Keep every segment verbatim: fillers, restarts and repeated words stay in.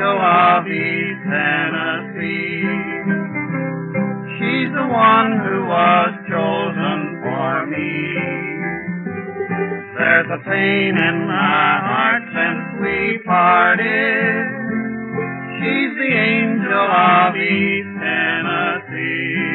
angel of East Tennessee. She's the one who was chosen for me. There's a pain in my heart since we parted. She's the angel of East Tennessee.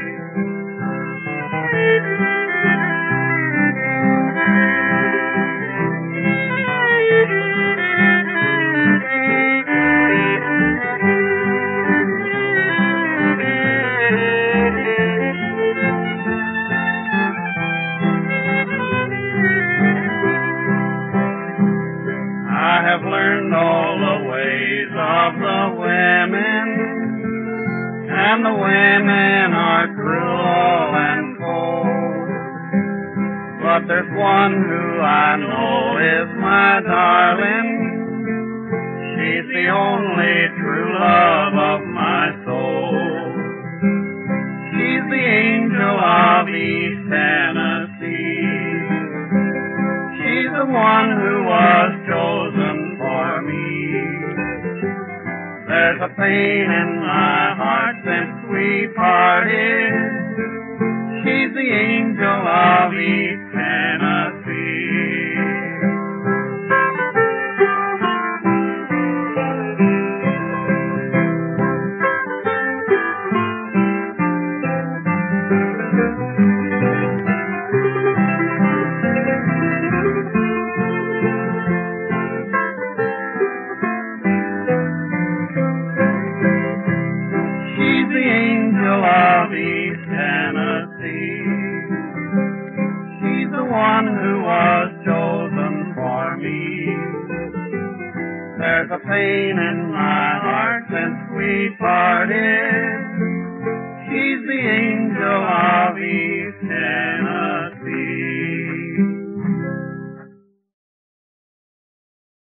I have learned all the ways of the women, and the women are cruel and cold. But there's one who I know is my darling. She's the only true love of my soul. She's the angel of East Tennessee. She's the one who was chosen for me. There's a pain in my heart since we parted. She's the angel of East Tennessee. She's the angel of East Tennessee. She's the one who was chosen for me. There's a pain in my heart since we parted. She's the angel of East Tennessee.